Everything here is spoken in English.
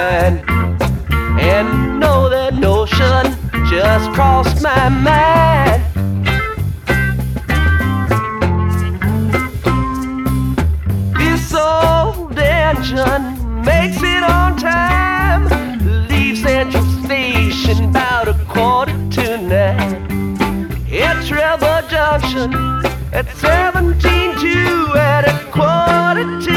And know that notion just crossed my mind. This old engine makes it on time. Leaves Central Station about 8:45. Hit Trevor Junction at 17 to at 1:45.